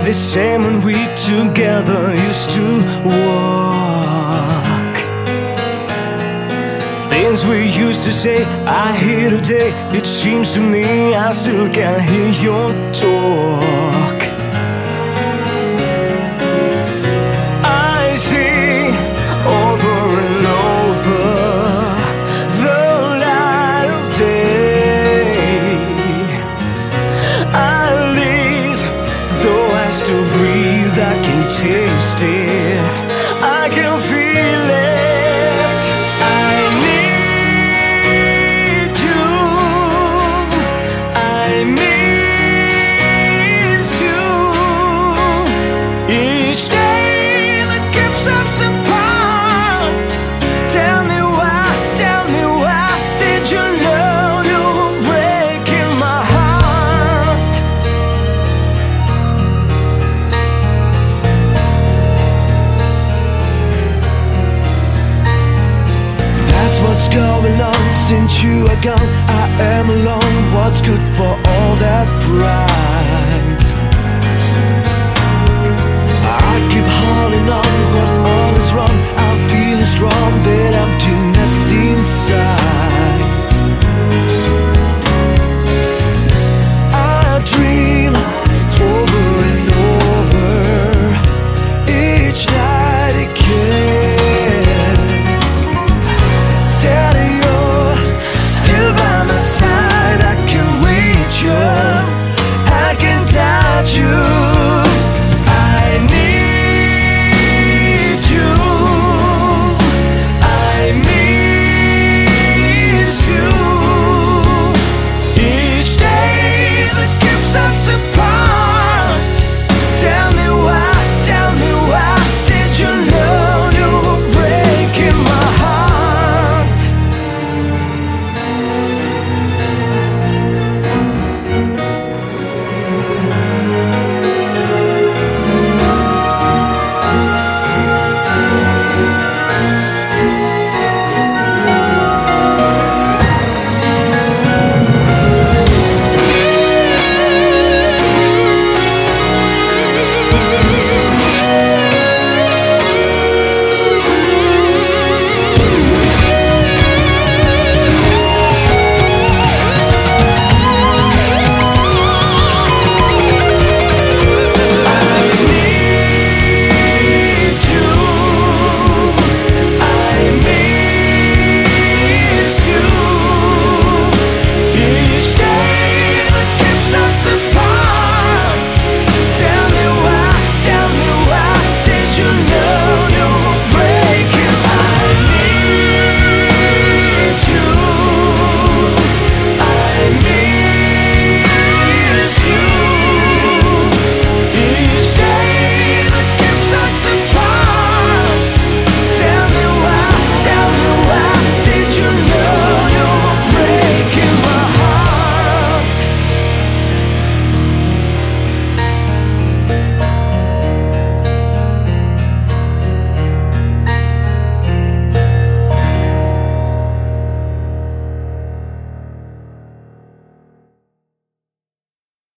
the same when we together used to walk. Things we used to say, I hear today. It seems to me I still can't hear your talk. I see over and over the light of day. I live, though I still breathe, I can taste it, I can feel it. I need you, I miss you. Each day that keeps us apart. Tell me why did you love you were breaking my heart? That's what's going on since you are gone. I am alone. What's good for all that pride?